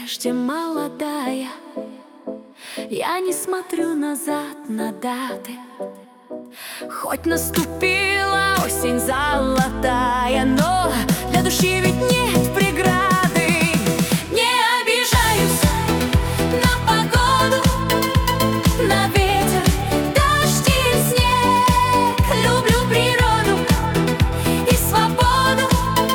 прежде молодая. Я не смотрю назад на даты. Хоть наступила осень золотая, но для души ведь нет преграды. Не обижаюсь на погоду, на ветер, дождь и снег. Люблю природу и свободу,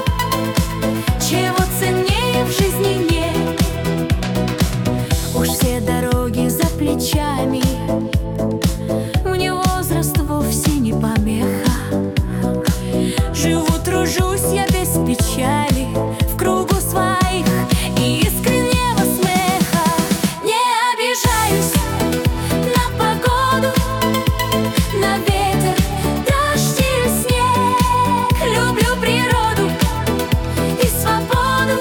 чего ценнее в жизни нет. Уж все дороги за плечами, мне возраст вовсе не помеха. Живу, тружусь я без печали, в кругу своих и искреннего смеха. Не обижаюсь на погоду, на ветер, дождь и снег. Люблю природу и свободу,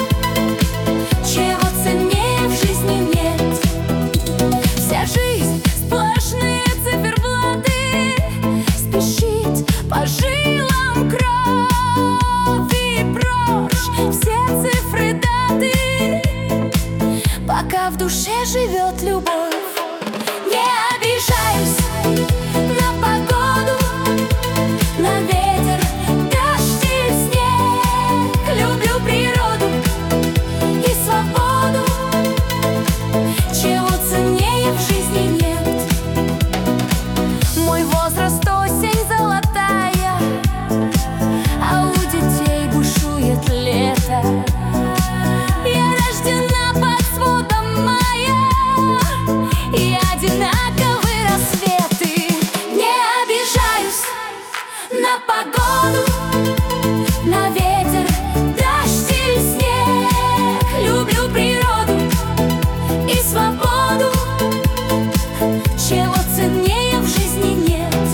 чего ценнее в жизни нет. Вся жизнь сплошные циферблаты, спешит по жилам кровь и прочь все цифры даты, пока в душе живет любовь. Не обижаюсь на погоду, на ветер, дождь и снег. Люблю природу и свободу, чего ценнее в жизни нет. Мой возраст осень золотая, а у детей бушует лето. Я рождена под сводом мая, и одинаковы рассветы. Не обижаюсь на погоду, на ветер, дождь и снег. Люблю природу и свободу, чего ценнее в жизни нет.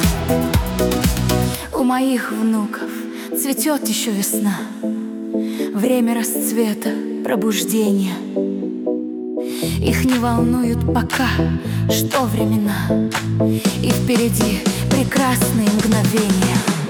У моих внуков цветет еще весна, время расцвета, пробуждения. Их не волнуют пока, что времена, и впереди прекрасные мгновения.